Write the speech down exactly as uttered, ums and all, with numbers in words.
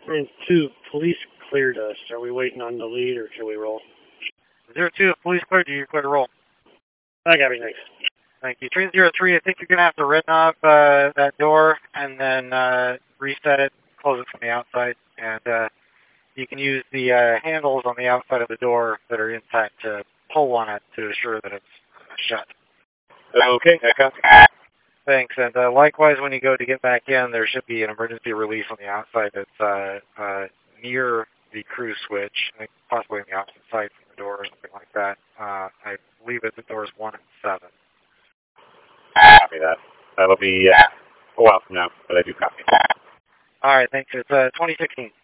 And two, police cleared us. Are we waiting on the lead or can we roll? Zero two, if police cleared you, you're clear to roll. I got me, thanks. Thank you. Train zero three, I think you're going to have to red knob uh, that door and then uh, reset it, close it from the outside, and uh, you can use the uh, handles on the outside of the door that are intact to pull on it to assure that it's shut. Okay, Echo. Thanks, and uh, likewise when you go to get back in, there should be an emergency release on the outside that's uh, uh, near the cruise switch, I think possibly on the opposite side from the door or something like that. Uh, I believe it's at doors one and seven. Copy that. That'll be uh, a while from now, but I do copy. All right, thanks. It's uh, twenty sixteen.